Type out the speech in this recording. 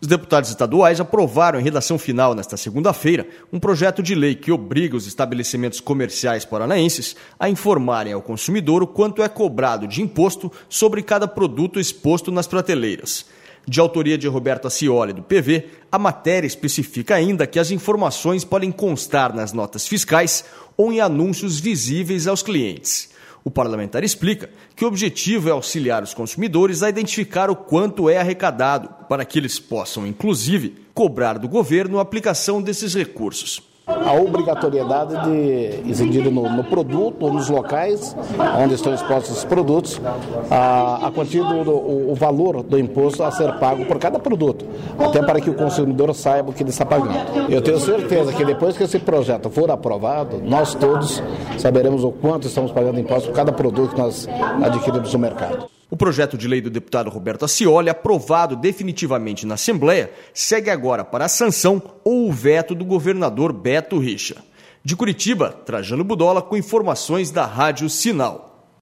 Os deputados estaduais aprovaram em redação final nesta segunda-feira um projeto de lei que obriga os estabelecimentos comerciais paranaenses a informarem ao consumidor o quanto é cobrado de imposto sobre cada produto exposto nas prateleiras. De autoria de Roberto Acioli, do PV, a matéria especifica ainda que as informações podem constar nas notas fiscais ou em anúncios visíveis aos clientes. O parlamentar explica que o objetivo é auxiliar os consumidores a identificar o quanto é arrecadado, para que eles possam, inclusive, cobrar do governo a aplicação desses recursos. A obrigatoriedade de incidir no produto ou nos locais onde estão expostos os produtos, a quantia o valor do imposto a ser pago por cada produto, até para que o consumidor saiba o que ele está pagando. Eu tenho certeza que depois que esse projeto for aprovado, nós todos saberemos o quanto estamos pagando imposto por cada produto que nós adquirimos no mercado. O projeto de lei do deputado Roberto Acioli, aprovado definitivamente na Assembleia, segue agora para a sanção ou o veto do governador Beto Richa. De Curitiba, Trajano Budola com informações da Rádio Sinal.